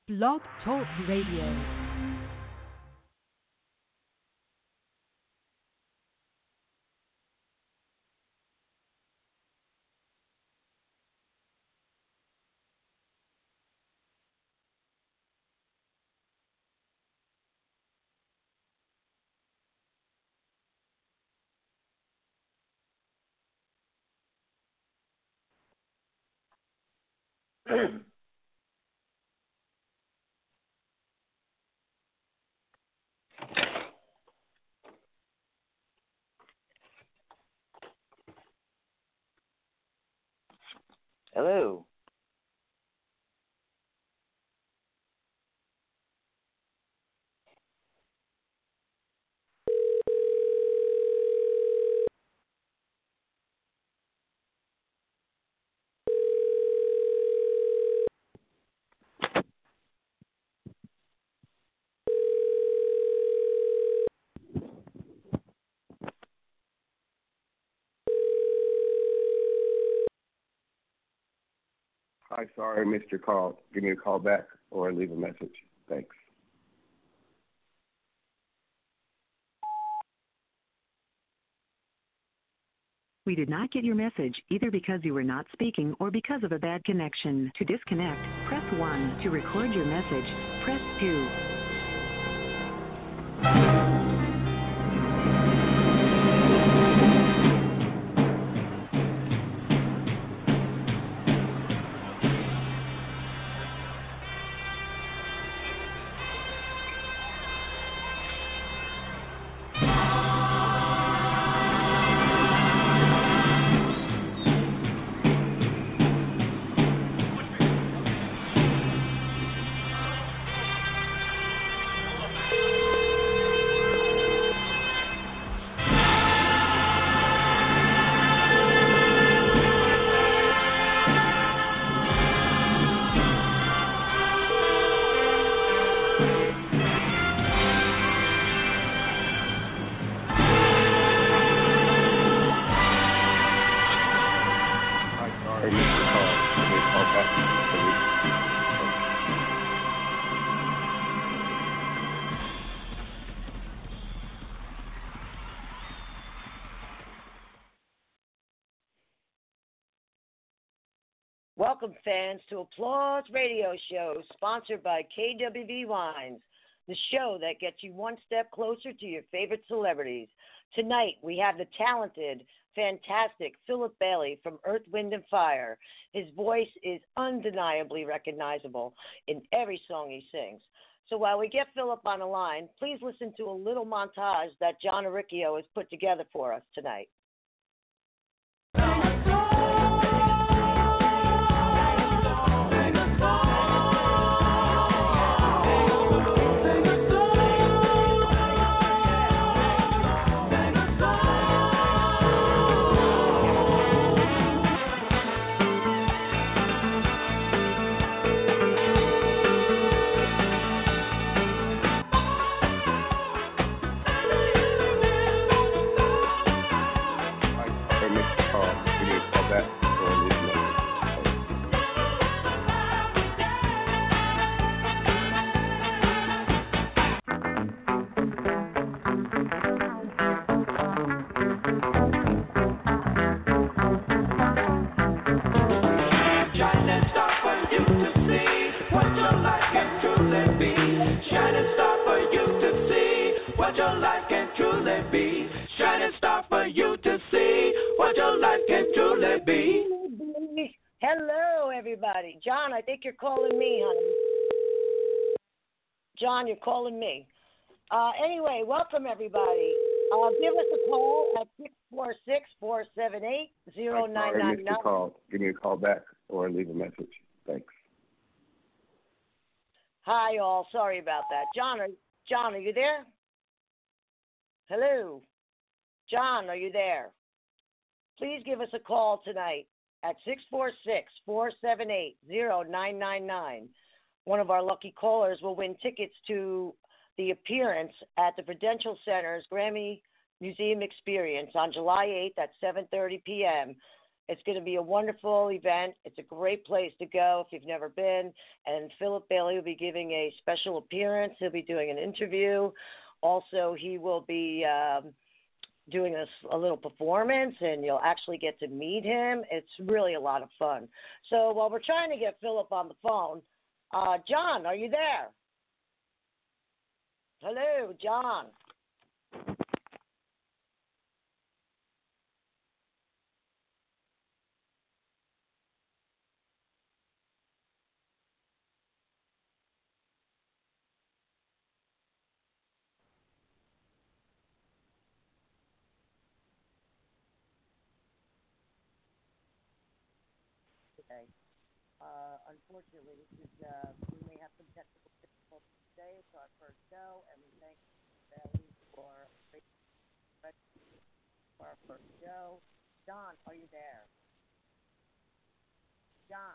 Blog Talk Radio. Hello. Hi, sorry I missed your call. Give me a call back or leave a message. Thanks. We did not get your message, either because you were not speaking or because of a bad connection. To disconnect, press 1. To record your message, press 2. Welcome, fans, to Applause Radio Show, sponsored by KWV Wines, the show that gets you one step closer to your favorite celebrities. Tonight, we have the talented, fantastic Philip Bailey from Earth, Wind & Fire. His voice is undeniably recognizable in every song he sings. So while we get Philip on the line, please listen to a little montage that John Aricchio has put together for us tonight. Hello, everybody. John, I think you're calling me, honey. John, you're calling me. Anyway, welcome, everybody. Give us a call at 646-478-0999. Sorry I missed your call. Give me a call back or leave a message. Thanks. Hi, all. Sorry about that. John, are you there? Hello? John, are you there? Please give us a call tonight at 646-478-0999. One of our lucky callers will win tickets to the appearance at the Prudential Center's Grammy Museum Experience on July 8th at 7:30 p.m. It's going to be a wonderful event. It's a great place to go if you've never been. And Philip Bailey will be giving a special appearance. He'll be doing an interview. Also, he will be doing a little performance, and you'll actually get to meet him. It's really a lot of fun. So while we're trying to get Philip on the phone, John, are you there? Hello, John. Okay. Unfortunately, we may have some technical difficulties today. It's our first show, and we thank Bailey for our first show. John, are you there? John.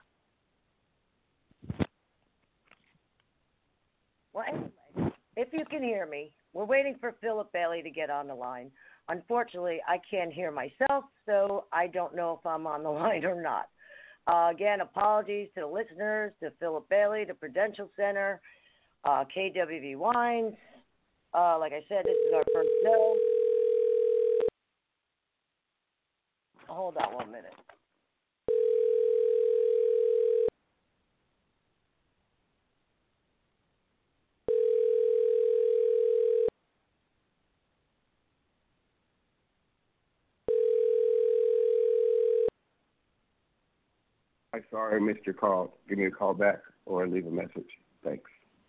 Well, anyway, if you can hear me, we're waiting for Philip Bailey to get on the line. Unfortunately, I can't hear myself, so I don't know if I'm on the line or not. Again, apologies to the listeners, to Philip Bailey, to Prudential Center, KWV Wines. Like I said, this is our first show. Hold on 1 minute. I'm sorry I missed your call. Give me a call back or leave a message. Thanks.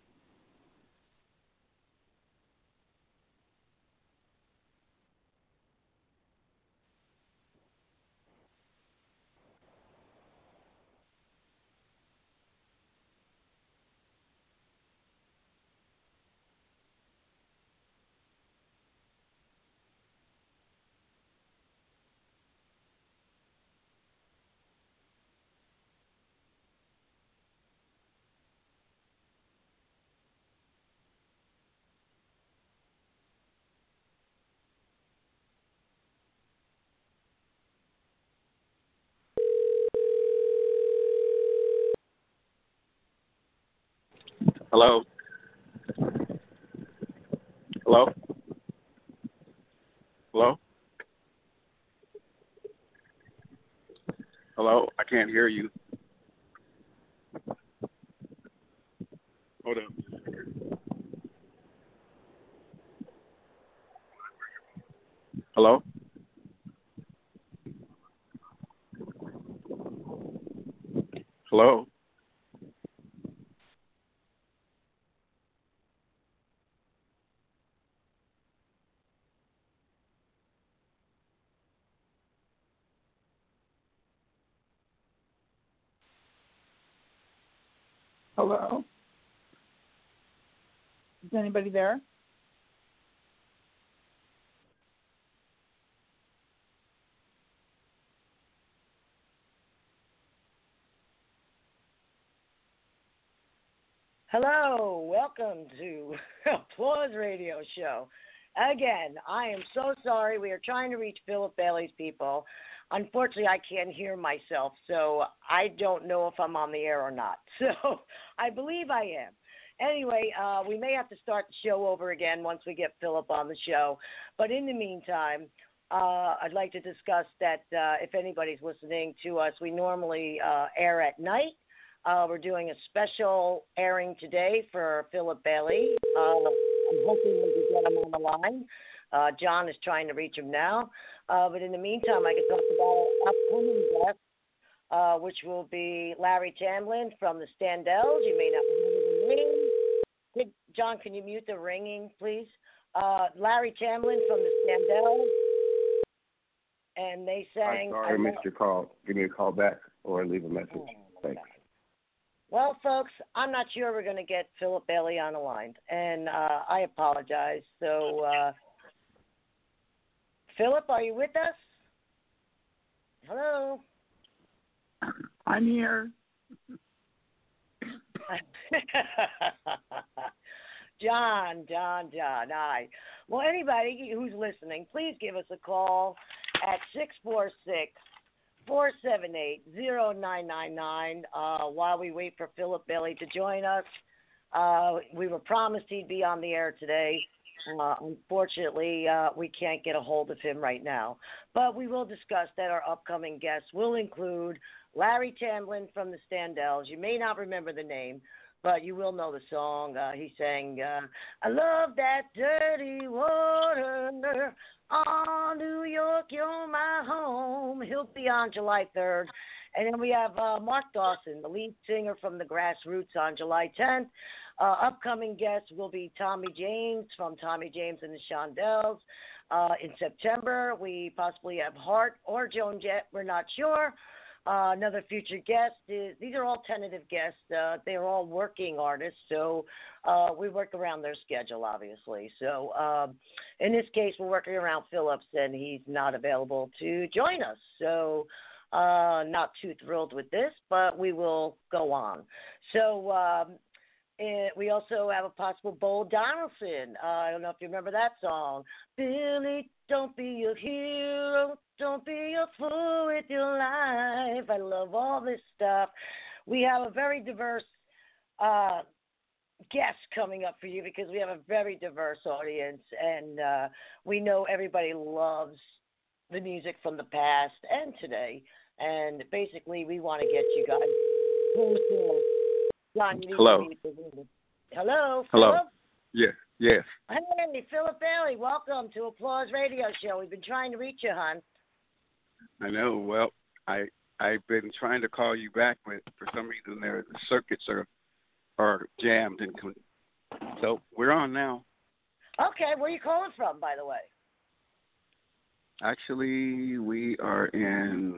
Hello? Hello? Hello? Hello? I can't hear you. Hold up. Hello? Hello? Hello? Is anybody there? Hello, welcome to Applause Radio Show. Again, I am so sorry. We are trying to reach Philip Bailey's people. Unfortunately, I can't hear myself, so I don't know if I'm on the air or not. So I believe I am. Anyway, we may have to start the show over again once we get Philip on the show. But in the meantime, I'd like to discuss that if anybody's listening to us, we normally air at night. We're doing a special airing today for Philip Bailey. I'm hoping we can get him on the line. John is trying to reach him now. But in the meantime, I can talk about our upcoming guest, which will be Larry Tamblyn from the Standells. You may not remember the name. John, can you mute the ringing, please? Larry Tamblyn from the Standells. And they sang... I'm sorry I missed your call. Give me a call back or leave a message. Thanks. Well, folks, I'm not sure we're going to get Philip Bailey on the line, and I apologize. So, Philip, are you with us? Hello? I'm here. John. Hi. Well, anybody who's listening, please give us a call at 646 478-0999. While we wait for Philip Bailey to join us, we were promised he'd be on the air today. Unfortunately, we can't get a hold of him right now. But we will discuss that our upcoming guests will include Larry Tamblyn from the Standells. You may not remember the name, but you will know the song. He sang, I love that dirty water. Oh, New York, you're my home. He'll be on July 3rd. And then we have Mark Dawson, the lead singer from the Grassroots, on July 10th. Upcoming guests will be Tommy James from Tommy James and the Shondells. In September, we possibly have Hart or Joan Jett. We're not sure. Another future guest these are all tentative guests. They're all working artists, so we work around their schedule, obviously. So in this case, we're working around Phillips, and he's not available to join us. So not too thrilled with this, but we will go on. So we also have a possible Bo Donaldson. I don't know if you remember that song. Billy, don't be a hero. Don't be a fool with your life. I love all this stuff. We have a very diverse guest coming up for you because we have a very diverse audience, and we know everybody loves the music from the past and today. And basically, we want to get you guys closer. John, you Hello. Hello. Hello. Philip? Yes. Hey, Philip Bailey, welcome to Applause Radio Show. We've been trying to reach you, hon. I know. Well, I've been trying to call you back, but for some reason the circuits are jammed, and so we're on now. Okay, where are you calling from, by the way? Actually, we are in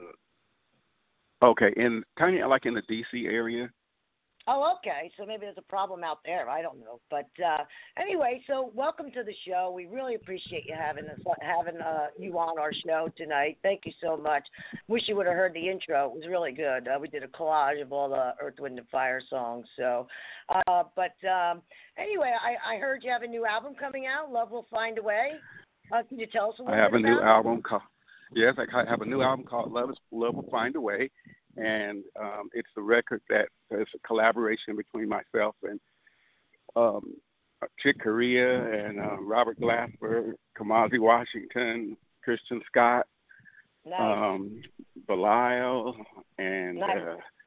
kind of like in the D.C. area. Oh, okay. So maybe there's a problem out there. I don't know. But anyway, so welcome to the show. We really appreciate you having you on our show tonight. Thank you so much. Wish you would have heard the intro. It was really good. We did a collage of all the Earth, Wind, and Fire songs. So, anyway, I heard you have a new album coming out, Love Will Find a Way. Can you tell us a little bit about it? I have a new album called Love Will Find a Way. And it's the record that is a collaboration between myself and Chick Corea and Robert Glasper, Kamasi Washington, Christian Scott, nice. Belial, and nice.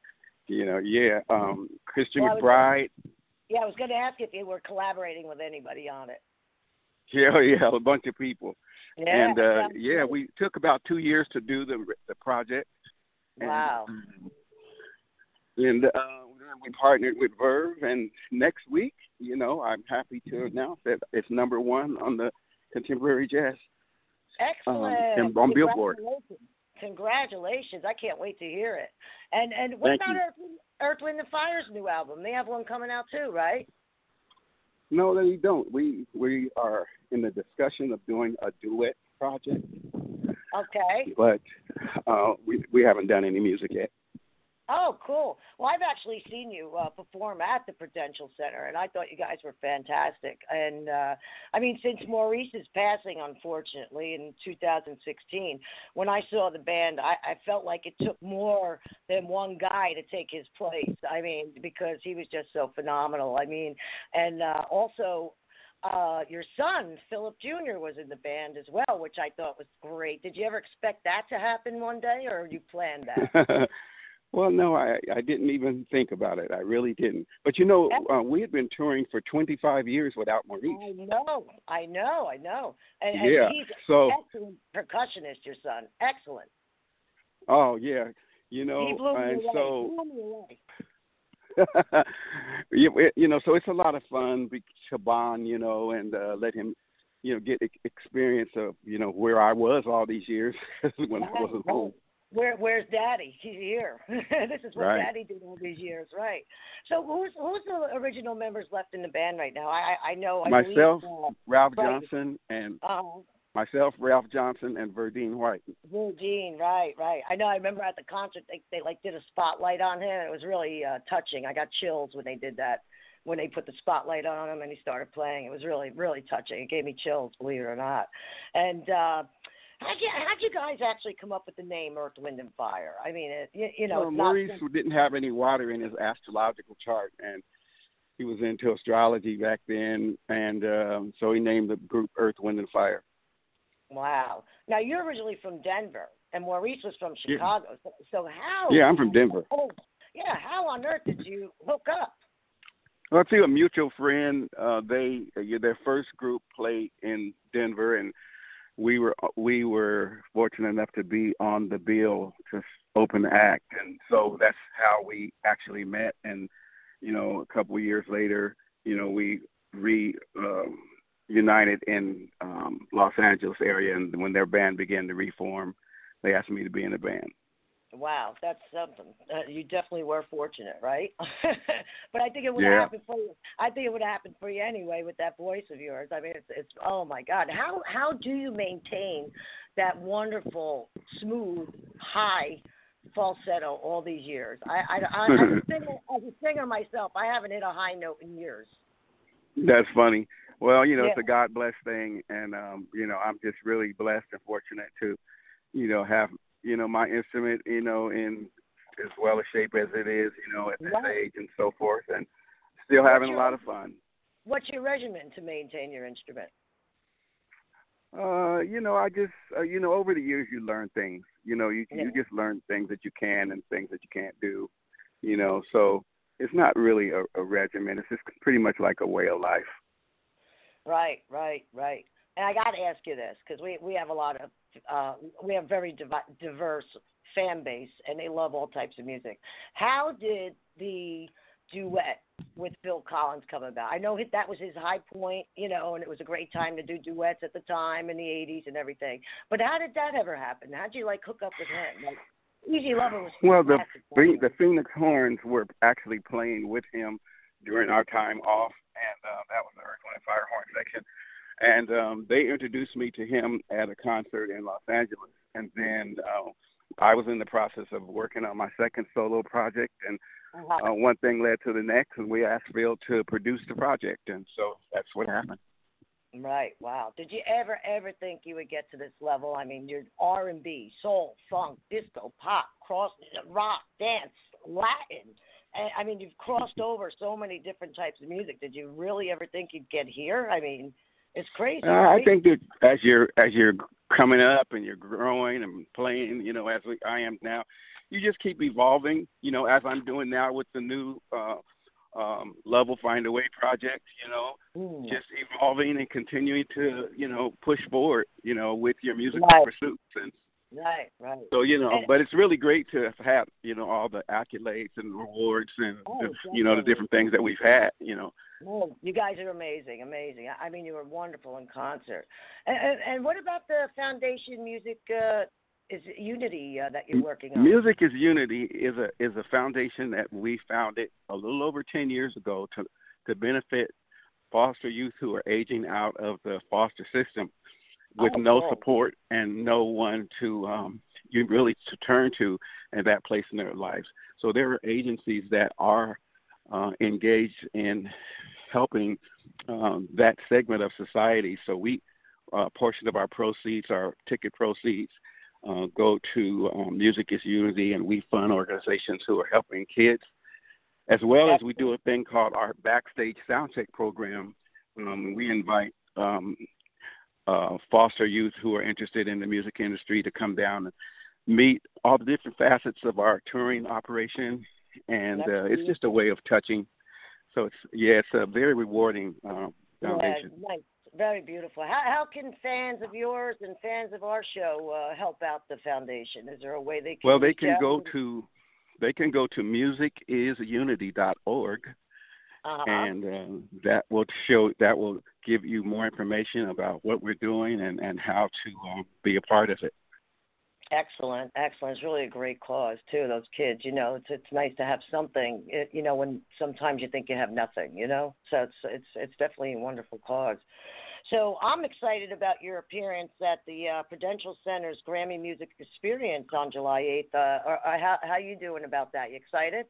Christian McBride. I was going to ask if you were collaborating with anybody on it. Yeah, a bunch of people. Yeah, and we took about 2 years to do the project. Wow. And we partnered with Verve, and next week, I'm happy to announce that it's number one on the Contemporary Jazz. Excellent. And on Billboard. Congratulations. I can't wait to hear it. And what about Earth, Wind, and Fire's new album? They have one coming out too, right? No, they don't. We are in the discussion of doing a duet project. Okay. But we haven't done any music yet. Oh, cool. Well, I've actually seen you perform at the Prudential Center, and I thought you guys were fantastic. And, since Maurice's passing, unfortunately, in 2016, when I saw the band, I felt like it took more than one guy to take his place. Because he was just so phenomenal. Also, your son, Philip Jr., was in the band as well, which I thought was great. Did you ever expect that to happen one day, or you planned that? Well, no, I didn't even think about it. I really didn't. But, we had been touring for 25 years without Maurice. I know. And he's an excellent percussionist, your son. Excellent. Oh, yeah. He blew me away. So it's a lot of fun to bond, and let him, get experience of, where I was all these years when I wasn't home. Where's Daddy? He's here. This is what right. Daddy did all these years, right? So who's the original members left in the band right now? I know. Myself, Ralph right. Johnson, and myself, Ralph Johnson, and Verdine White. Verdine, right. I know. I remember at the concert they did a spotlight on him. It was really touching. I got chills when they did that. When they put the spotlight on him and he started playing, it was really, really touching. It gave me chills, believe it or not. And How'd you guys actually come up with the name Earth, Wind, and Fire? I mean, you know, Well, Maurice didn't have any water in his astrological chart, and he was into astrology back then, and so he named the group Earth, Wind, and Fire. Wow. Now, you're originally from Denver, and Maurice was from Chicago. Yeah. So how? Yeah, I'm from Denver. Oh, yeah. How on earth did you hook up? Well, through a mutual friend, their first group played in Denver, and we were fortunate enough to be on the bill to open the act, and so that's how we actually met. And a couple of years later, we reunited in Los Angeles area, and when their band began to reform, they asked me to be in the band. Wow, that's something. You definitely were fortunate, right? But I think it would have happened for you. I think it would have happened for you anyway with that voice of yours. I mean, it's oh my God. How do you maintain that wonderful, smooth, high falsetto all these years? I as a singer myself, I haven't hit a high note in years. That's funny. Well, it's a God blessed thing, and I'm just really blessed and fortunate to, have my instrument, in as well a shape as it is, at this age and so forth, and still having a lot of fun. What's your regimen to maintain your instrument? I just, over the years you learn things. You just learn things that you can and things that you can't do. So it's not really a regimen. It's just pretty much like a way of life. Right. And I got to ask you this because we have a lot of we have very diverse fan base, and they love all types of music. How did the duet with Phil Collins come about? I know that was his high point, and it was a great time to do duets at the time in the 80s and everything. But how did that ever happen? How'd you, hook up with him? Easy Lover was fantastic. Well, the Phoenix Horns were actually playing with him during our time off, and that was the Earth, Wind & Fire horn section. And they introduced me to him at a concert in Los Angeles. And then I was in the process of working on my second solo project. And one thing led to the next, and we asked Phil to produce the project. And so that's what happened. Right. Wow. Did you ever think you would get to this level? I mean, you're R&B, soul, funk, disco, pop, rock, dance, Latin. I mean, you've crossed over so many different types of music. Did you really ever think you'd get here? I mean, it's crazy. Right? I think that as you're coming up and you're growing and playing, as I am now, you just keep evolving. As I'm doing now with the new Level Find a Way project. Just evolving and continuing to push forward. With your musical pursuits and. Right. So, but it's really great to have, all the accolades and rewards and, the different things that we've had, Oh, you guys are amazing. I mean, you were wonderful in concert. And what about the Foundation Music is Unity that you're working on? Music is Unity is a foundation that we founded a little over 10 years ago to benefit foster youth who are aging out of the foster system. With no support and no one to turn to at that place in their lives. So there are agencies that are engaged in helping that segment of society. So we portion of our proceeds, our ticket proceeds, go to Music is Unity, and we fund organizations who are helping kids, as well as we do a thing called our Backstage Soundcheck program. We invite foster youth who are interested in the music industry to come down and meet all the different facets of our touring operation, and it's just a way of touching. So it's a very rewarding foundation. Nice. Very beautiful. How can fans of yours and fans of our show help out the foundation? Is there a way they can? Well, they can go to musicisunity.org. And that will give you more information about what we're doing and how to be a part of it. Excellent. It's really a great cause too. Those kids, it's nice to have something. When sometimes you think you have nothing. So it's definitely a wonderful cause. So I'm excited about your appearance at the Prudential Center's Grammy Music Experience on July 8th. How you doing about that? You excited?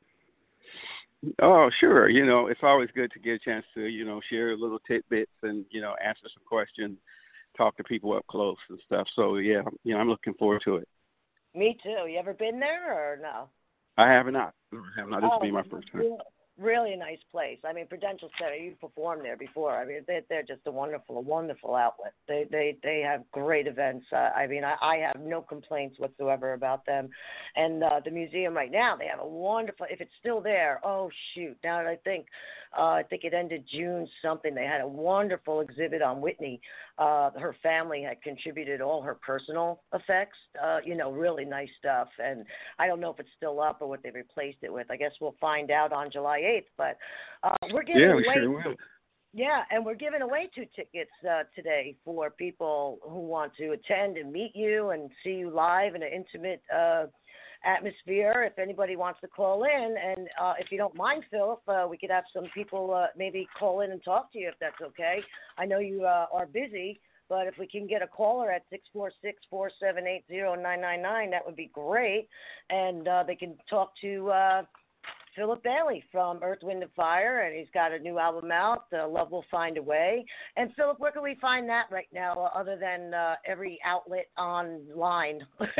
Oh, sure. It's always good to get a chance to, share little tidbits and, answer some questions. talk to people up close and stuff. So yeah, I'm looking forward to it. Me too. You ever been there or no? I have not. I have not. This will be my first time. Really a nice place. I mean, Prudential Center, you've performed there before. I mean, they're just a wonderful outlet. They have great events. I mean, I have no complaints whatsoever about them. And the museum right now, they have a wonderful, if it's still there, oh, shoot. Now that I think it ended June something. They had a wonderful exhibit on Whitney. Her family had contributed all her personal effects, really nice stuff. And I don't know if it's still up or what they replaced it with. I guess we'll find out on July 8th, but we're giving away. Yeah, we sure will. Yeah, and we're giving away 2 tickets today for people who want to attend and meet you and see you live in an intimate atmosphere. If anybody wants to call in, and if you don't mind, Philip, we could have some people maybe call in and talk to you if that's okay. I know you are busy, but if we can get a caller at 646-478-0999, that would be great, and they can talk to Philip Bailey from Earth, Wind & Fire, and he's got a new album out, Love Will Find a Way. And, Philip, where can we find that right now other than every outlet online?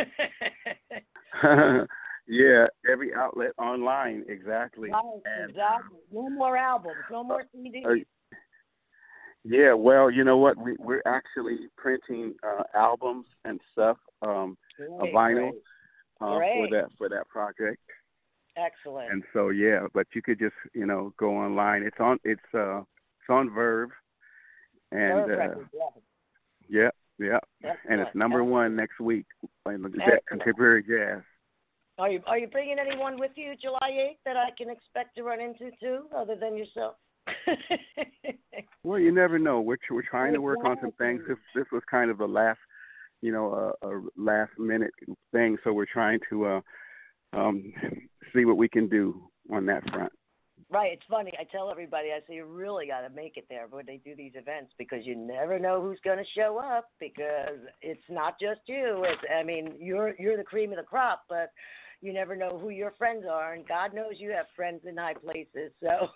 Yeah, every outlet online, exactly. Right, exactly. No more albums, no more CDs. Yeah, well, you know what? We're actually printing albums and stuff, a vinyl for that project. Excellent. And so yeah, but you could just go online. It's on Verve, and Verve, yeah, excellent. And it's #1 next week in the contemporary jazz. Are you bringing anyone with you July 8th that I can expect to run into too, other than yourself? Well, you never know. We're trying to work on some things. This was kind of a last minute thing, so we're trying to see what we can do on that front. Right. It's funny. I tell everybody, I say, you really got to make it there when they do these events, because you never know who's going to show up, because it's not just you. You're the cream of the crop, but you never know who your friends are, and God knows you have friends in high places. So,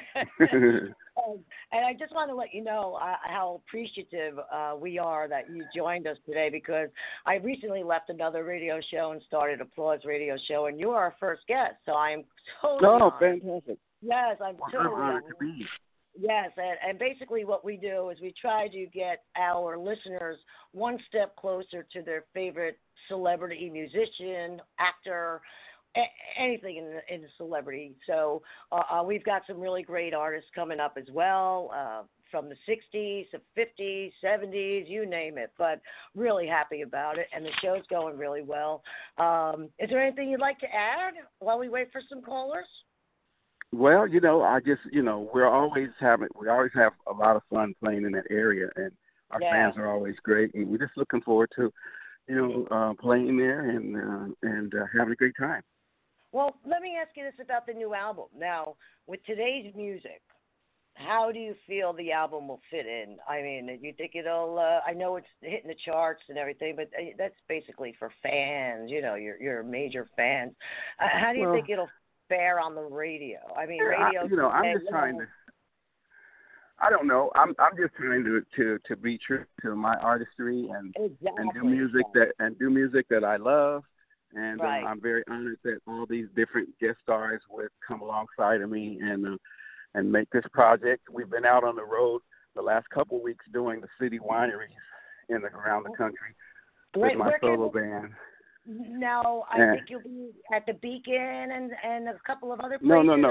and I just want to let you know how appreciative we are that you joined us today, because I recently left another radio show and started Applause Radio Show, and you are our first guest. So I am totally honored. Fantastic. Yes, I'm totally honored to be. Yes, and basically what we do is we try to get our listeners one step closer to their favorite celebrity, musician, actor, anything in the celebrity. So we've got some really great artists coming up as well, from the 60s to 50s, 70s, you name it. But really happy about it, and the show's going really well. Is there anything you'd like to add while we wait for some callers? Well, I just, we always have a lot of fun playing in that area, and our fans are always great, and we're just looking forward to, playing there and having a great time. Well, let me ask you this about the new album. Now, with today's music, how do you feel the album will fit in? I mean, do you think it'll? I know it's hitting the charts and everything, but that's basically for fans. Your major fans. How do you think it'll fare on the radio? I mean, radio. I'm just trying to. I don't know. I'm just trying to be true to my artistry and do music that I love, and I'm very honored that all these different guest stars would come alongside of me and make this project. We've been out on the road the last couple of weeks doing the city wineries around the country with my solo band. Now, I think you'll be at the Beacon and a couple of other places.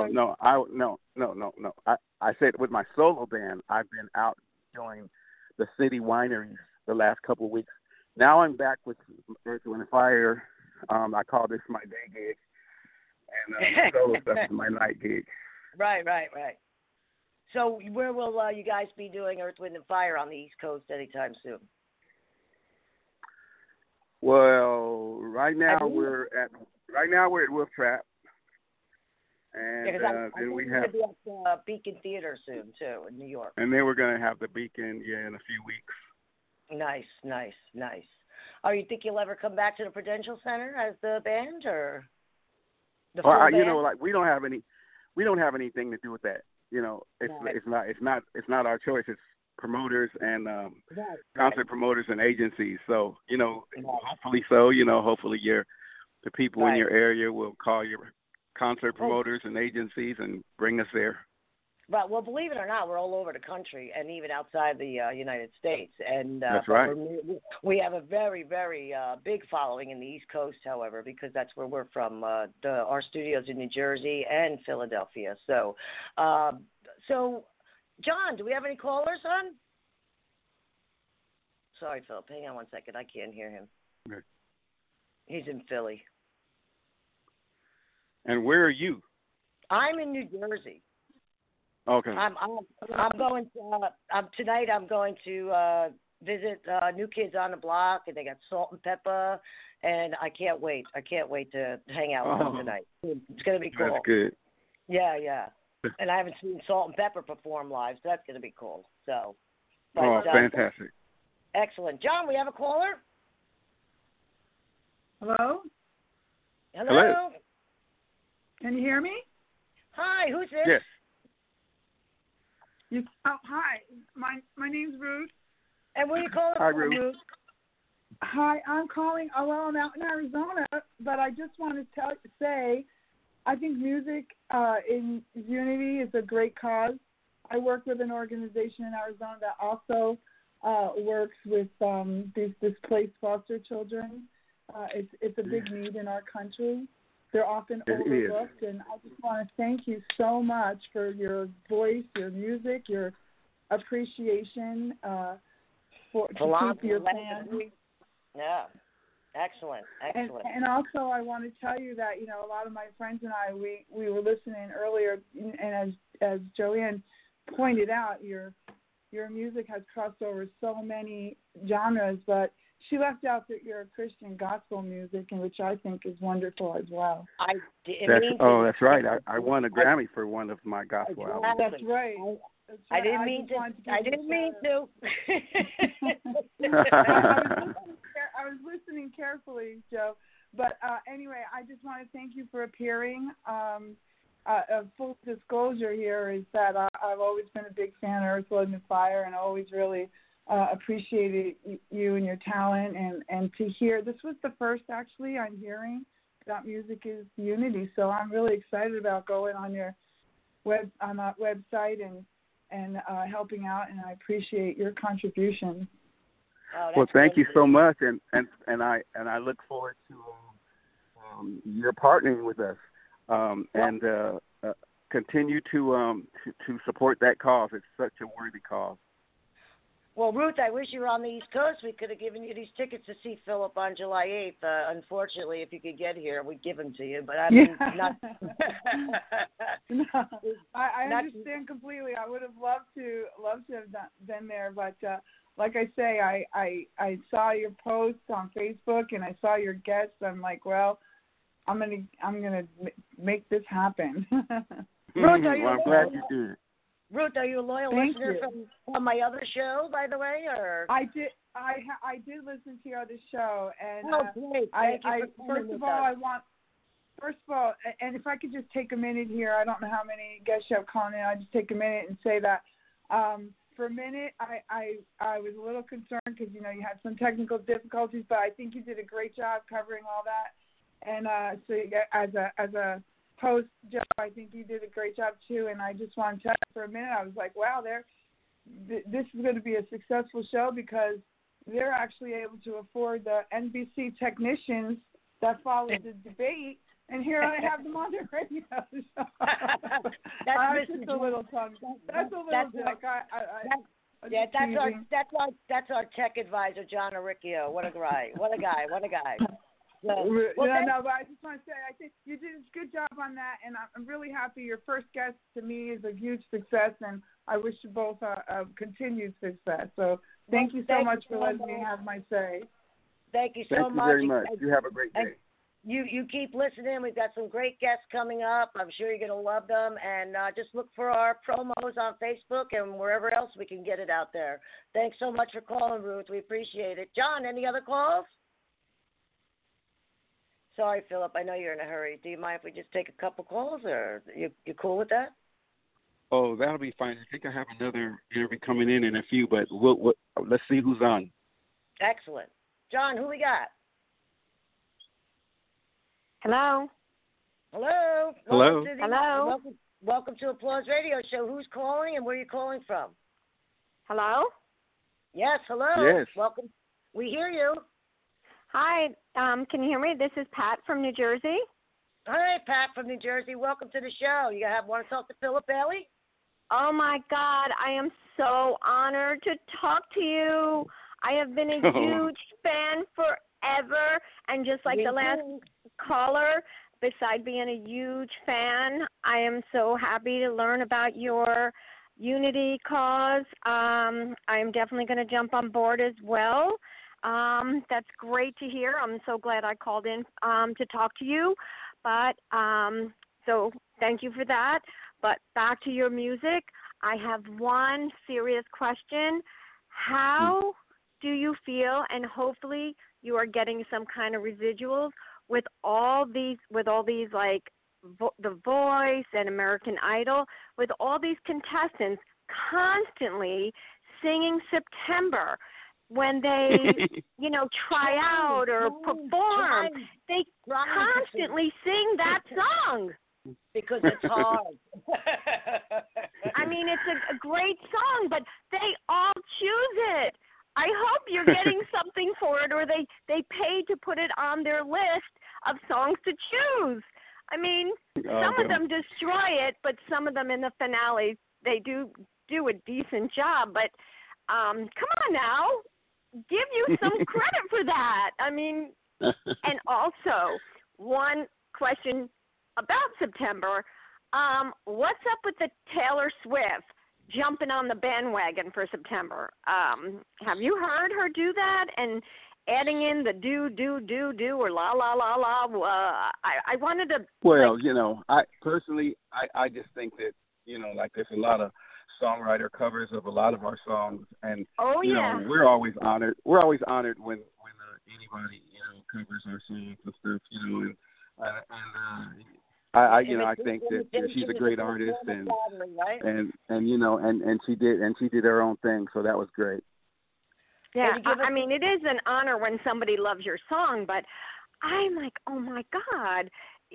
No. I said with my solo band, I've been out doing the city wineries the last couple of weeks. Now I'm back with Earth, Wind & Fire. I call this my day gig, and solo stuff is my night gig. Right. So where will you guys be doing Earth, Wind & Fire on the East Coast anytime soon? Well, right now we're at Wolf Trap, and then we have be at Beacon Theater soon too in New York. And then we're going to have the Beacon in a few weeks. Nice. Oh, you think you'll ever come back to the Prudential Center as the band, or the full band? We don't have anything to do with that. It's not our choice. promoters and Right. concert promoters and agencies. So, Right. hopefully so. Hopefully the people in Right. your area will call your concert Well, promoters and agencies and bring us there. Right. Well, believe it or not, we're all over the country and even outside the United States. And That's right. we have a very, very big following in the East Coast, however, because that's where we're from. Our studios in New Jersey and Philadelphia. So, John, do we have any callers on? Sorry, Philip. Hang on one second. I can't hear him. Okay. He's in Philly. And where are you? I'm in New Jersey. Okay. I'm going to, tonight. I'm going to visit New Kids on the Block, and they got Salt and Pepper, and I can't wait. I can't wait to hang out with them tonight. It's going to be cool. That's good. Yeah. And I haven't seen Salt and Pepper perform live, so that's going to be cool. So. Fantastic. Excellent, John. We have a caller. Hello? Hello. Can you hear me? Hi, who's this? Yes. Hi. My name's Ruth. And where are you calling Hi, from, Ruth. Ruth? Hi, I'm calling. Well, I'm out in Arizona, but I just want to say I think music in unity is a great cause. I work with an organization in Arizona that also works with these displaced foster children. It's a big need in our country. They're often overlooked, and I just want to thank you so much for your voice, your music, your appreciation to keep your family. Yeah, excellent. And also, I want to tell you that a lot of my friends and I we were listening earlier, and as Joanne pointed out, your music has crossed over so many genres, but she left out that you're Christian gospel music, and which I think is wonderful as well. That's right. I won a Grammy for one of my gospel albums. That's right. I didn't mean to. I didn't mean to. I was listening carefully, Joe. But anyway, I just want to thank you for appearing. Full disclosure here is that I've always been a big fan of Earth, Wind & Fire, and always really appreciated you and your talent. And to hear, this was the first actually I'm hearing that music is unity. So I'm really excited about going on your website and helping out, and I appreciate your contribution. Well, thank you so much, and I look forward to your partnering with us, and continue to support that cause. It's such a worthy cause. Well, Ruth, I wish you were on the East Coast. We could have given you these tickets to see Philip on July 8th. Unfortunately, if you could get here, we'd give them to you. But I mean, not. No, I understand completely. I would have loved to have been there, but like I say, I saw your posts on Facebook and I saw your guests. I'm like, well, I'm gonna make this happen. Ruth, I'm glad you did. Ruth, are you a loyal listener from my other show, by the way, or? I did listen to your other show, and great. Thank you for First of all, and if I could just take a minute here, I don't know how many guests you have calling in. I'll just take a minute and say that for a minute, I was a little concerned because you had some technical difficulties, but I think you did a great job covering all that. And so as a host, Joe, I think you did a great job too. And I just want to tell you, for a minute, I was like, wow, this is going to be a successful show because they're actually able to afford the NBC technicians that followed the debate. And here I have them on the radio. That's just a little tongue. That's a little joke. That's our tech advisor, John Aricchio. What a guy! What a guy! But I just want to say, I think you did a good job on that, and I'm really happy. Your first guest to me is a huge success, and I wish you both a continued success. So thank you so much for letting me have my say. Thank you so much. Thank you very much. You have a great day. You keep listening. We've got some great guests coming up. I'm sure you're going to love them. And just look for our promos on Facebook and wherever else we can get it out there. Thanks so much for calling, Ruth. We appreciate it. John, any other calls? Sorry, Philip. I know you're in a hurry. Do you mind if we just take a couple calls, or you cool with that? Oh, that'll be fine. I think I have another interview coming in a few, but let's see who's on. Excellent. John, who we got? Hello. Hello. Hello. Hello. Welcome to Applause Radio Show. Who's calling and where are you calling from? Hello. Yes, hello. Yes. Welcome. We hear you. Hi. Can you hear me? This is Pat from New Jersey. Hi, Pat from New Jersey. Welcome to the show. You want to talk to Philip Bailey? Oh, my God. I am so honored to talk to you. I have been a huge fan forever. And just like the last caller, besides being a huge fan, I am so happy to learn about your Unity cause. I am definitely going to jump on board as well. That's great to hear. I'm so glad I called in to talk to you. But so thank you for that. But back to your music, I have one serious question. How do you feel, and hopefully you are getting some kind of residuals with all these like The Voice and American Idol, with all these contestants constantly singing September when they, try out or perform. They constantly sing that song. Because it's hard. I mean, it's a great song, but they all choose it. I hope you're getting something for it, or they paid to put it on their list of songs to choose. I mean, some of them destroy it, but some of them in the finale, they do a decent job. But come on now, give you some credit for that. I mean, and also one question about September. What's up with the Taylor Swift jumping on the bandwagon for September? Have you heard her do that and adding in the do or la la la la? I wanted to. Well, I personally, I just think that like there's a lot of songwriter covers of a lot of our songs, and we're always honored. We're always honored when anybody covers our songs and stuff. I think that she's a great artist, and she did her own thing, so that was great. Yeah, I mean, it is an honor when somebody loves your song, but I'm like, oh my God,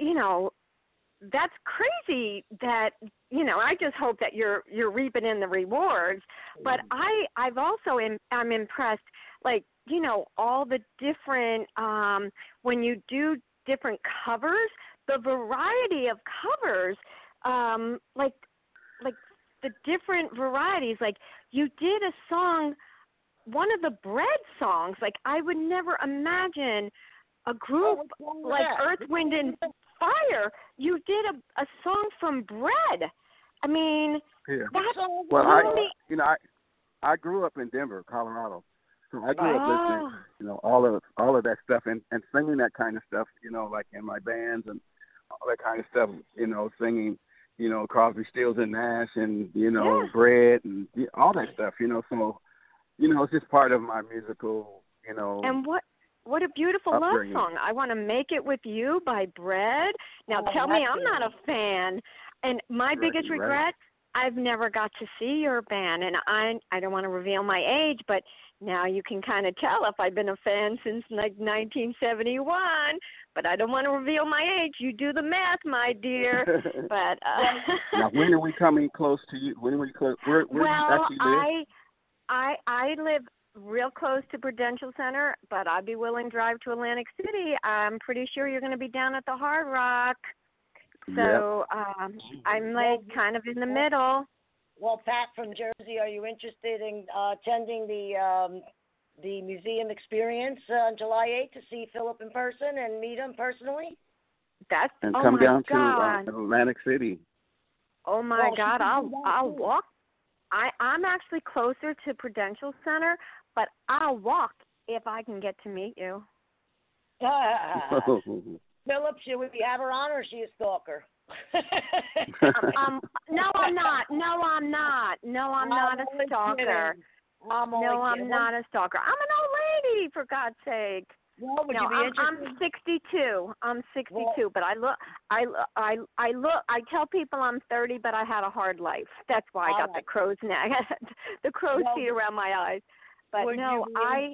that's crazy that, I just hope that you're reaping in the rewards. But I've also I'm impressed, like, all the different, when you do different covers, the variety of covers, like the different varieties, like you did a song, one of the Bread songs, like I would never imagine a group like Earth, Wind, and Fire. You did a song from Bread. I mean, that's really... I grew up in Denver, Colorado, so I grew up listening, all of that stuff and singing that kind of stuff, like in my bands and all that kind of stuff, singing, Crosby, Stills and Nash and Bread and all that stuff, so. It's just part of my musical, And what a beautiful upbringing. Love song. I Want to Make It With You by Bread. Now tell me I'm not a fan. And my biggest regret, I've never got to see your band. And I don't want to reveal my age, but now you can kind of tell if I've been a fan since like 1971. But I don't want to reveal my age. You do the math, my dear. But now, when are we coming close to you? When are we close? Where do you actually live? I live real close to Prudential Center, but I'd be willing to drive to Atlantic City. I'm pretty sure you're going to be down at the Hard Rock. So I'm like kind of in the middle. Well, Pat from Jersey, are you interested in attending the museum experience on July 8th to see Philip in person and meet him personally? And come down to Atlantic City. Oh my God, I'll walk. I'm actually closer to Prudential Center, but I'll walk if I can get to meet you. Philip, should we have her on, or is she a stalker? No, I'm not. No, I'm not a stalker. I'm not a stalker. I'm an old lady, for God's sake. Well, would No, you be interested? I'm 62. I'm 62, but I tell people I'm 30, but I had a hard life. That's why I got the crow's neck, the crow's feet around my eyes. But no,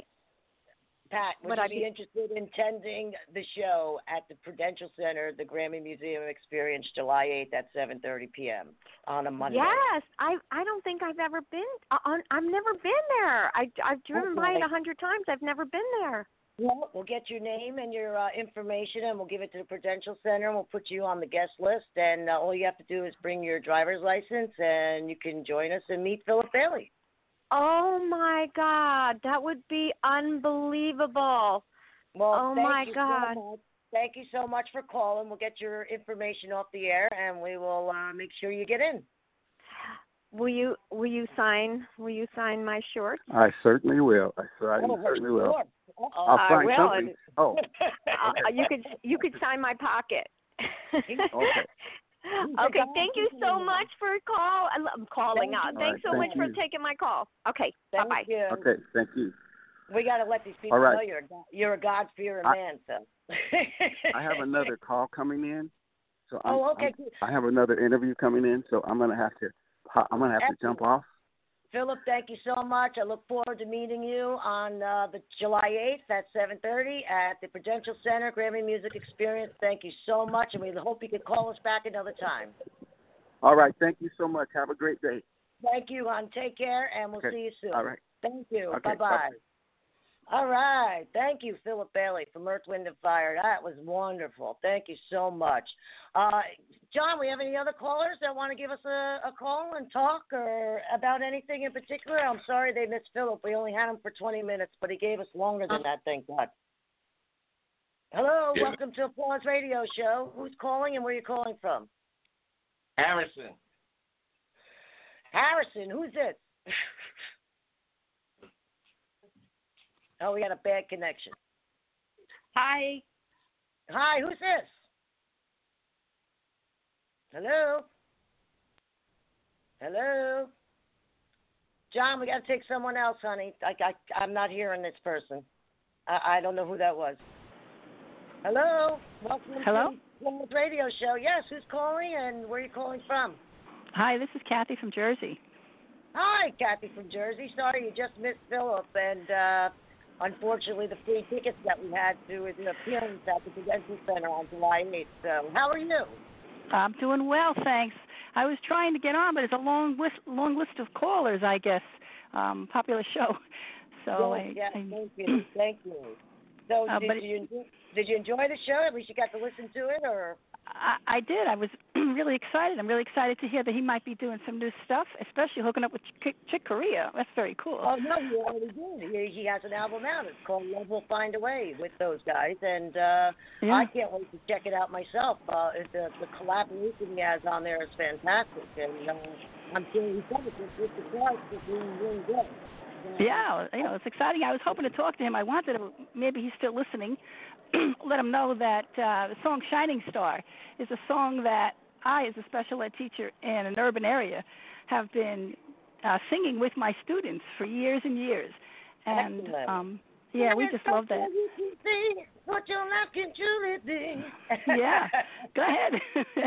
Pat, would you be interested in attending the show at the Prudential Center, the Grammy Museum Experience, July 8th at 7:30 p.m. on a Monday? Yes, I don't think I've ever been. I've never been there. I've driven by it 100 times. I've never been there. Well, we'll get your name and your information, and we'll give it to the Prudential Center, and we'll put you on the guest list. And all you have to do is bring your driver's license, and you can join us and meet Philip Bailey. Oh, my God. That would be unbelievable. Well, my God. So much. Thank you so much for calling. We'll get your information off the air, and we will make sure you get in. Will you sign my short? I certainly will. I certainly will. Sure. I'll sign something. Oh, okay. You could sign my pocket. Okay. Okay. Thank you so much for calling out. Thanks so much for taking my call. Okay. Bye bye. Okay. Thank you. We got to let these people know you're a God-fearing man. So. I have another call coming in. So okay. I have another interview coming in. So I'm gonna have to jump off. Philip, thank you so much. I look forward to meeting you on the July 8th at 7:30 at the Prudential Center Grammy Music Experience. Thank you so much, and we hope you can call us back another time. All right. Thank you so much. Have a great day. Thank you, hon. Take care, and we'll see you soon. All right. Thank you. Okay, bye-bye. All right. Thank you, Philip Bailey from Earth, Wind & Fire. That was wonderful. Thank you so much. John, we have any other callers that want to give us a call and talk or about anything in particular? I'm sorry they missed Philip. We only had him for 20 minutes, but he gave us longer than that, thank God. Hello. Yeah. Welcome to Applause Radio Show. Who's calling and where are you calling from? Harrison. Harrison, who's this? Oh, we got a bad connection. Hi. Hi, who's this? Hello? Hello? John, we got to take someone else, honey. I'm not hearing this person. I don't know who that was. Hello? Welcome Hello? to the radio show. Yes, who's calling and where are you calling from? Hi, this is Kathy from Jersey. Hi, Kathy from Jersey. Sorry you just missed Philip, and unfortunately the free tickets that we had to his appearance at the Prudential Center on July 8th. So how are you? I'm doing well, thanks. I was trying to get on, but it's a long list of callers, I guess. Popular show. So yes, thank you. Thank you. So did you enjoy the show? At least you got to listen to it, or? I did. I was really excited. I'm really excited to hear that he might be doing some new stuff, especially hooking up with Chick Corea. That's very cool. Oh, no, he already did. He has an album out. It's called Love Will Find a Way with those guys, and I can't wait to check it out myself. The collaboration he has on there is fantastic, and I'm sure he's done it with the guys. It's doing really good. Yeah, it's exciting. I was hoping to talk to him. I wanted to, maybe he's still listening, let him know that the song Shining Star is a song that I, as a special ed teacher in an urban area, have been singing with my students for years and years. And, we just love that. What your life can truly be. Yeah, go ahead.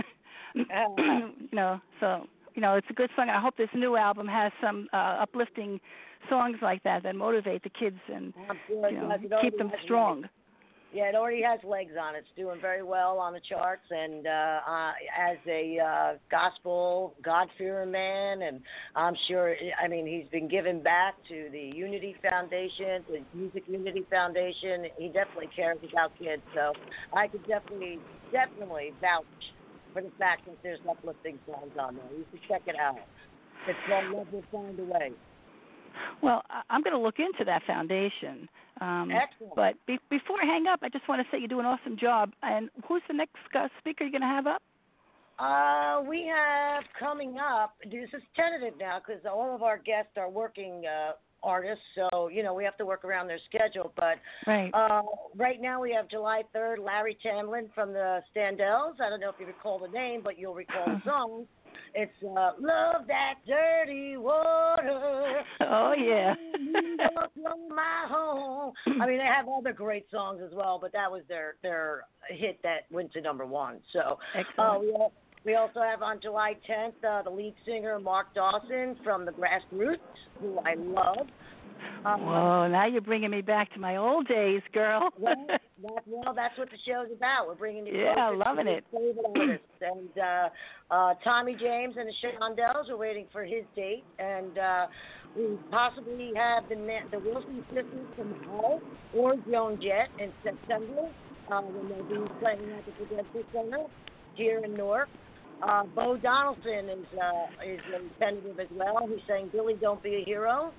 It's a good song. I hope this new album has some uplifting songs like that motivate the kids and keep them strong. Yeah, it already has legs on it. It's doing very well on the charts, and as a gospel, God-fearing man, and I'm sure, he's been giving back to the Unity Foundation, the Music Unity Foundation. He definitely cares about kids, so I could definitely vouch for the fact that there's uplifting songs on there. You should check it out. It's called Love Will Find a Way. Well, I'm going to look into that foundation. Excellent. But before I hang up, I just want to say you do an awesome job. And who's the next speaker you're going to have up? We have coming up, this is tentative now because all of our guests are working artists, so, we have to work around their schedule. But right now we have July 3rd, Larry Tamlin from the Standells. I don't know if you recall the name, but you'll recall the song. It's Love That Dirty Water. Oh, yeah. From my home. I mean, they have other great songs as well, but that was their hit that went to number one. So we also have on July 10th the lead singer Mark Dawson from the Grassroots, who I love. Whoa, now you're bringing me back to my old days, girl. That's what the show's about. We're bringing you loving it. favorite artists. And Tommy James and the Shondells are waiting for his date. And we possibly have the Wilson sisters from Hull or Joan Jett in September when they'll be playing at the Prudential Center here in Newark. Bo Donaldson is tentative as well. He's saying, Billy, don't be a hero.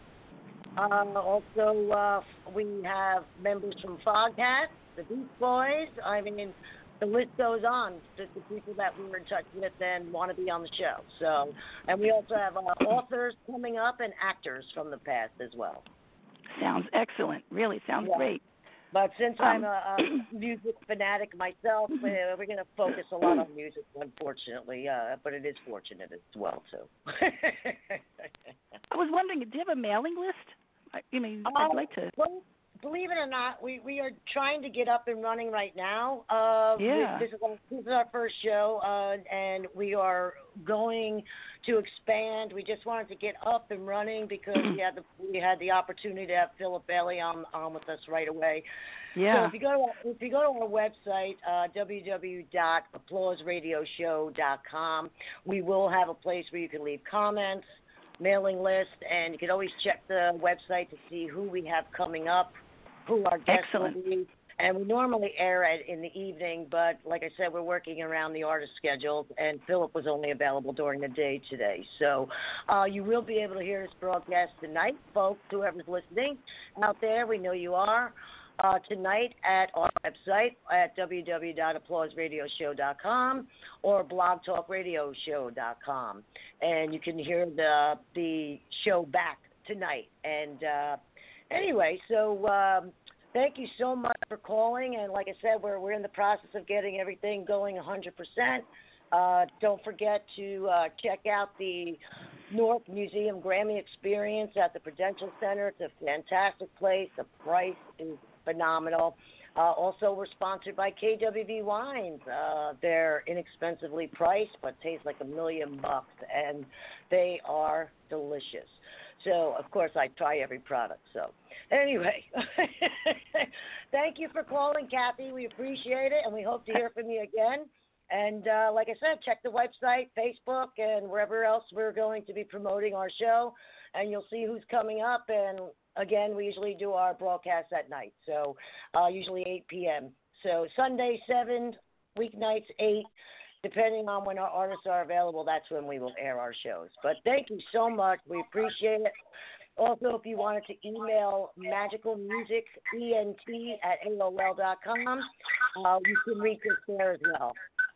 Also, we have members from Foghat, the Beach Boys. I mean, the list goes on. The people that we were in touch with and want to be on the show. So, and we also have authors coming up and actors from the past as well. Sounds excellent. Really sounds great. But since I'm a music fanatic myself, we're going to focus a lot on music, unfortunately. But it is fortunate as well, too. I was wondering, do you have a mailing list? I'd like to. Well, believe it or not, we are trying to get up and running right now. This is our first show, and we are going to expand. We just wanted to get up and running because we had the opportunity to have Philip Bailey on with us right away. Yeah. So if you go to our website, www.applauseradioshow.com, we will have a place where you can leave comments, mailing list, and you can always check the website to see who we have coming up, who our guests will be. And we normally air it in the evening, but like I said, we're working around the artist schedules, and Philip was only available during the day today. So you will be able to hear this broadcast tonight, folks, whoever's listening out there. We know you are. Tonight at our website at www.applauseradioshow.com or blogtalkradioshow.com. And you can hear the show back tonight. And anyway, so thank you so much for calling. And like I said, we're in the process of getting everything going 100%. Don't forget to check out the Newark Museum Grammy Experience at the Prudential Center. It's a fantastic place. The price is phenomenal. Also, we're sponsored by KWV Wines. They're inexpensively priced, but taste like $1 million, and they are delicious. So, of course, I try every product. So, anyway, thank you for calling, Kathy. We appreciate it, and we hope to hear from you again. And like I said, check the website, Facebook, and wherever else we're going to be promoting our show, and you'll see who's coming up. And again, we usually do our broadcast at night, so usually 8 p.m. So Sunday, 7, weeknights, 8, depending on when our artists are available, that's when we will air our shows. But thank you so much. We appreciate it. Also, if you wanted to email magicalmusicent@AOL.com, you can reach us there as well.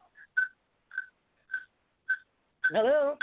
Hello?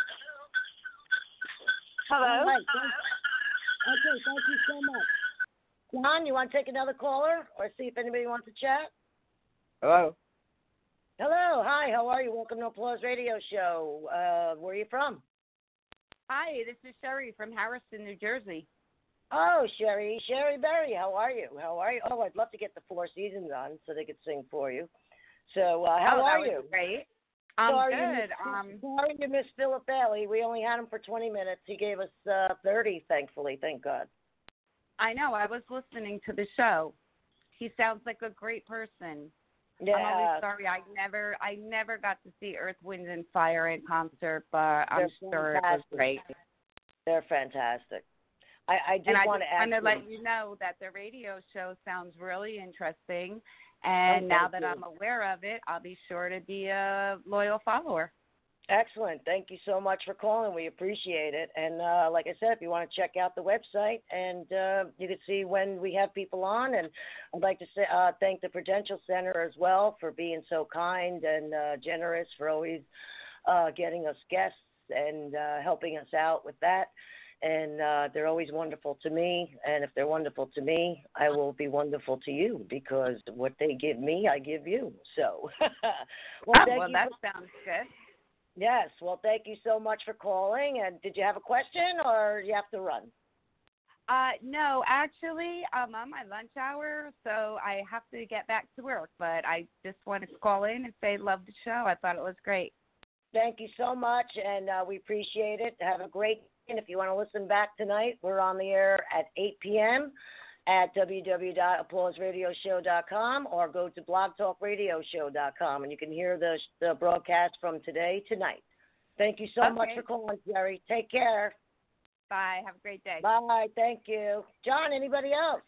Hello? Right. Okay, thank you so much. John, you want to take another caller or see if anybody wants to chat? Hello? Hello. Hi, how are you? Welcome to Applause Radio Show. Where are you from? Hi, this is Sherry from Harrison, New Jersey. Oh, Sherry Berry, how are you? Oh, I'd love to get the Four Seasons on so they could sing for you. So, how are you? Great. Good. Sorry you missed Philip Bailey. We only had him for 20 minutes. He gave us 30, thankfully. Thank God. I know. I was listening to the show. He sounds like a great person. Yeah. I'm always sorry. I never got to see Earth, Wind, and Fire in concert, but I'm sure it was great. They're fantastic. I just want to ask you. And I let you know that the radio show sounds really interesting. And now that I'm aware of it, I'll be sure to be a loyal follower. Excellent. Thank you so much for calling. We appreciate it. And like I said, if you want to check out the website, and you can see when we have people on. And I'd like to say, thank the Prudential Center as well for being so kind and generous, for always getting us guests and helping us out with that. And they're always wonderful to me. And if they're wonderful to me, I will be wonderful to you, because what they give me, I give you. So, that sounds good. Yes. Well, thank you so much for calling. And did you have a question, or you have to run? No, actually, I'm on my lunch hour, so I have to get back to work. But I just wanted to call in and say love the show. I thought it was great. Thank you so much, and we appreciate it. Have a great day. And if you want to listen back tonight, we're on the air at 8 p.m. at www.applauseradioshow.com or go to blogtalkradioshow.com, and you can hear the broadcast from today tonight. Thank you so much for calling, Jerry. Take care. Bye. Have a great day. Bye. Thank you. John, anybody else?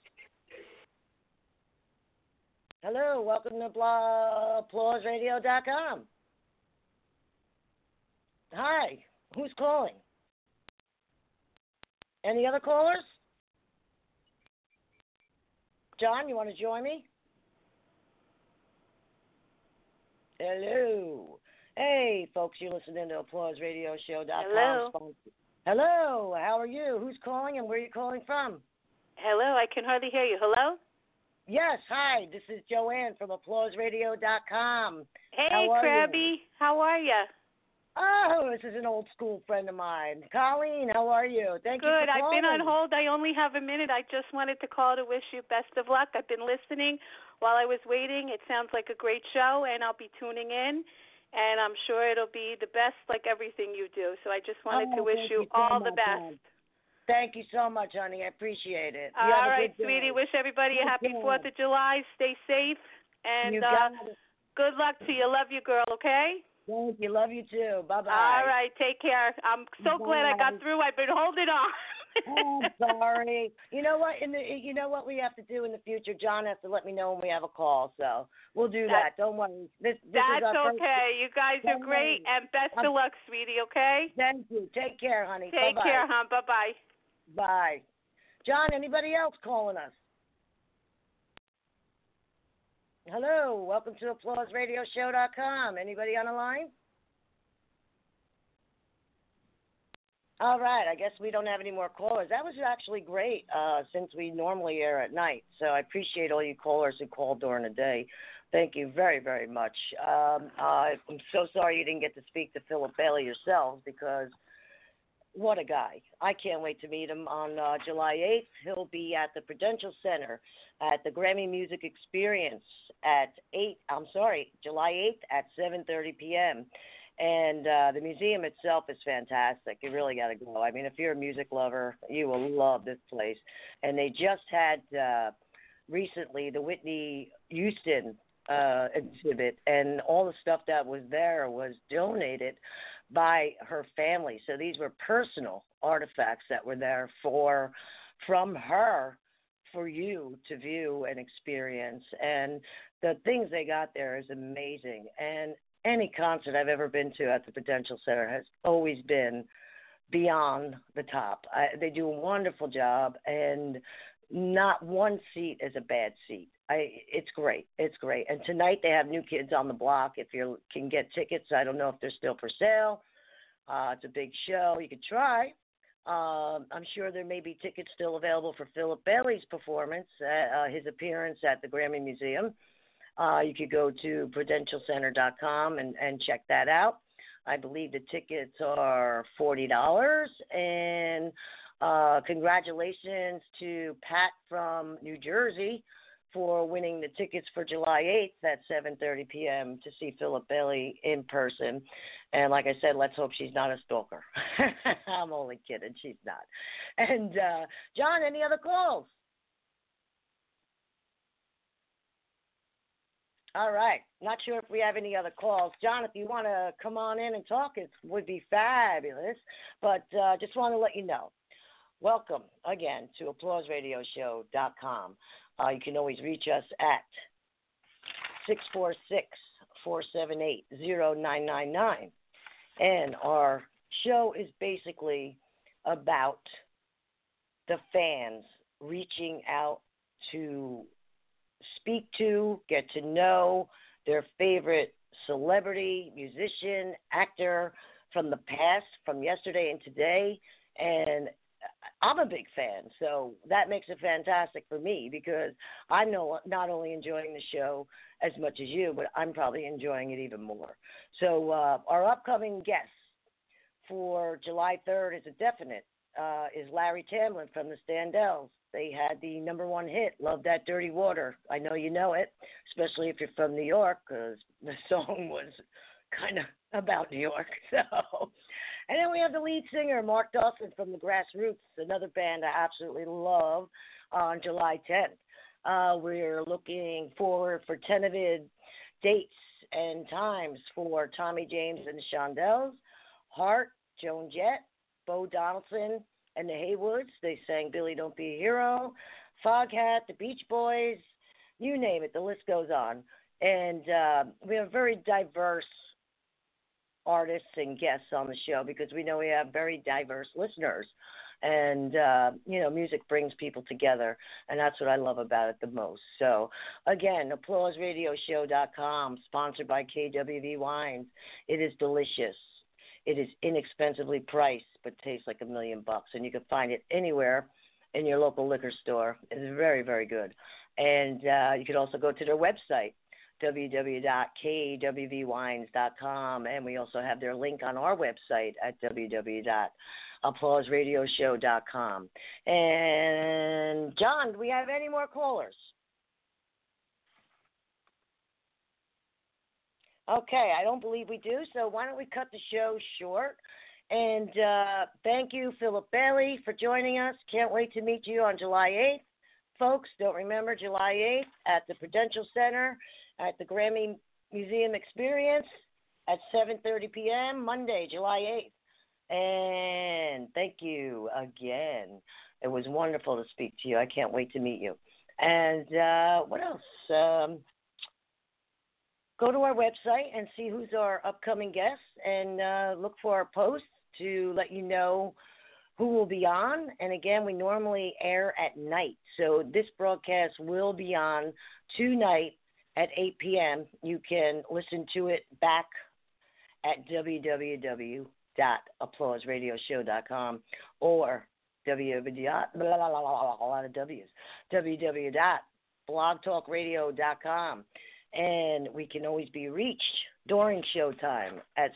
Hello. Welcome to applauserradio.com. Hi. Who's calling? Any other callers? John, you want to join me? Hello. Hey, folks, you're listening to applauseradioshow.com. Hello. Hello. How are you? Who's calling and where are you calling from? Hello. I can hardly hear you. Hello? Yes. Hi. This is Joanne from applauserradio.com. Hey, Krabby. How are you? Oh, this is an old school friend of mine. Colleen, how are you? Thank you for calling. Good. I've been on hold. I only have a minute. I just wanted to call to wish you best of luck. I've been listening while I was waiting. It sounds like a great show, and I'll be tuning in, and I'm sure it'll be the best like everything you do. So I just wanted to wish you all the best. Thank you so much, honey. I appreciate it. All right, sweetie. Wish everybody a happy 4th of July. Stay safe, and good luck to you. Love you, girl, okay? Thank you. Love you, too. Bye-bye. All right. Take care. I'm so glad I got through. I've been holding on. Oh, sorry. You know what? You know what we have to do in the future? John has to let me know when we have a call, so we'll do that. Don't worry. This that's is our okay. You guys are great, and best of luck, sweetie, okay? Thank you. Take care, honey. Take care, hon. Bye-bye. Bye. John, anybody else calling us? Hello, welcome to applauseradioshow.com. Anybody on the line? All right, I guess we don't have any more callers. That was actually great since we normally air at night. So I appreciate all you callers who called during the day. Thank you very, very much. I'm so sorry you didn't get to speak to Philip Bailey yourselves because what a guy. I can't wait to meet him on July 8th. He'll be at the Prudential Center at the Grammy Music Experience at July 8th at 7:30 p.m. And the museum itself is fantastic. You really got to go. I mean, if you're a music lover, you will love this place. And they just had recently the Whitney Houston exhibit, and all the stuff that was there was donated by her family. So these were personal artifacts that were there from her for you to view and experience. And the things they got there is amazing. And any concert I've ever been to at the Prudential Center has always been beyond the top. They do a wonderful job, and not one seat is a bad seat. It's great. It's great. And tonight they have New Kids on the Block. If you can get tickets, I don't know if they're still for sale. It's a big show. You could try. I'm sure there may be tickets still available for Philip Bailey's performance, his appearance at the Grammy Museum. You could go to prudentialcenter.com and check that out. I believe the tickets are $40. And congratulations to Pat from New Jersey for winning the tickets for July 8th at 7:30 p.m. to see Philip Bailey in person. And like I said, let's hope she's not a stalker. I'm only kidding. She's not. And, John, any other calls? All right. Not sure if we have any other calls. John, if you want to come on in and talk, it would be fabulous. But just want to let you know, welcome again to applauseradioshow.com. You can always reach us at 646-478-0999. And our show is basically about the fans reaching out to speak to, get to know their favorite celebrity, musician, actor from the past, from yesterday and today. And I'm a big fan, so that makes it fantastic for me because I'm not only enjoying the show as much as you, but I'm probably enjoying it even more. So our upcoming guest for July 3rd is a definite. is Larry Tamlin from the Standells. They had the #1 hit, Love That Dirty Water. I know you know it, especially if you're from New York, because the song was kind of about New York. So, and then we have the lead singer, Mark Dawson from the Grassroots, another band I absolutely love, on July 10th. We're looking forward for tentative dates and times for Tommy James and the Shondells, Hart, Joan Jett, Bo Donaldson, and the Haywoods. They sang Billy Don't Be a Hero, Foghat, the Beach Boys, you name it, the list goes on. And we have very diverse artists and guests on the show because we know we have very diverse listeners. And, music brings people together, and that's what I love about it the most. So, again, ApplauseRadioshow.com, sponsored by KWV Wines. It is delicious. It is inexpensively priced, but tastes like $1 million, and you can find it anywhere in your local liquor store. It's very, very good. And you can also go to their website, www.kwvwines.com, and we also have their link on our website at www.applauseradioshow.com. And, John, do we have any more callers? Okay, I don't believe we do, so why don't we cut the show short? And thank you, Philip Bailey, for joining us. Can't wait to meet you on July 8th. Folks, don't remember July 8th at the Prudential Center at the Grammy Museum Experience at 7:30 p.m., Monday, July 8th. And thank you again. It was wonderful to speak to you. I can't wait to meet you. And what else? Go to our website and see who's our upcoming guests and look for our posts to let you know who will be on. And again, we normally air at night. So this broadcast will be on tonight at 8 p.m. You can listen to it back at www.applauseradioshow.com or www.blogtalkradio.com. And we can always be reached during showtime at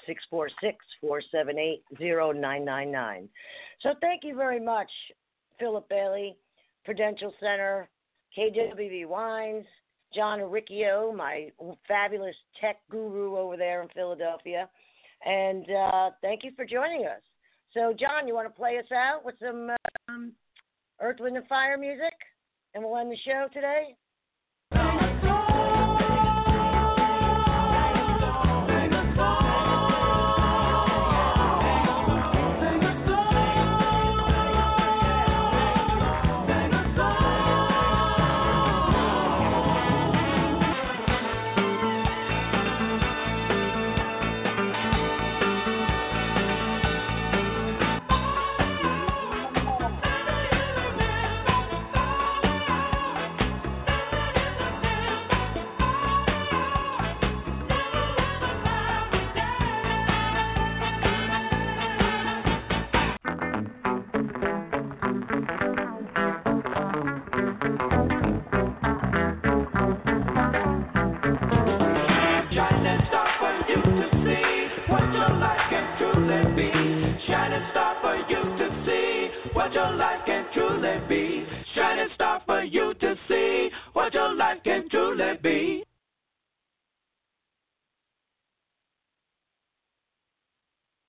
646-478-0999. So thank you very much, Philip Bailey, Prudential Center, KWV Wines, John Riccio, my fabulous tech guru over there in Philadelphia. And thank you for joining us. So, John, you want to play us out with some Earth, Wind, and Fire music? And we'll end the show today? What your life can truly be. Shining star for you to see what your life can truly be.